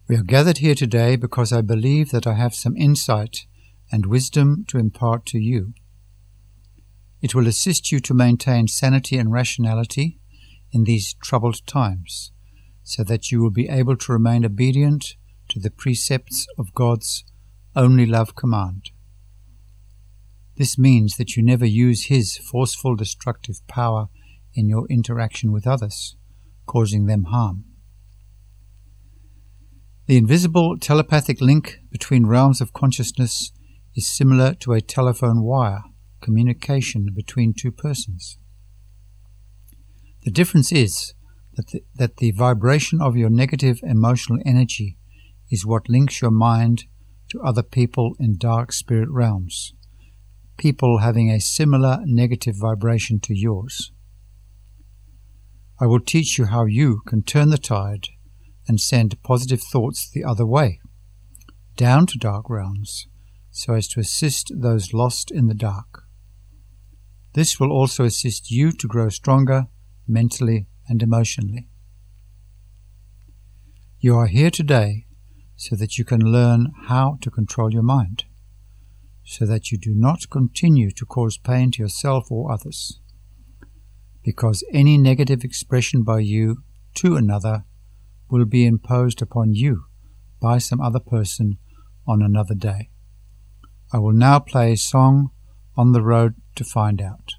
We are gathered here today because I believe that I have some insight and wisdom to impart to you. It will assist you to maintain sanity and rationality in these troubled times, so that you will be able to remain obedient to the precepts of God's only love command. This means that you never use His forceful destructive power in your interaction with others, causing them harm. The invisible telepathic link between realms of consciousness is similar to a telephone wire communication between two persons. The difference is that the vibration of your negative emotional energy is what links your mind to other people in dark spirit realms, people having a similar negative vibration to yours. I will teach you how you can turn the tide and send positive thoughts the other way, down to dark realms, so as to assist those lost in the dark. This will also assist you to grow stronger mentally and emotionally. You are here today so that you can learn how to control your mind, so that you do not continue to cause pain to yourself or others, because any negative expression by you to another will be imposed upon you by some other person on another day. I will now play a song, On the Road to Find Out.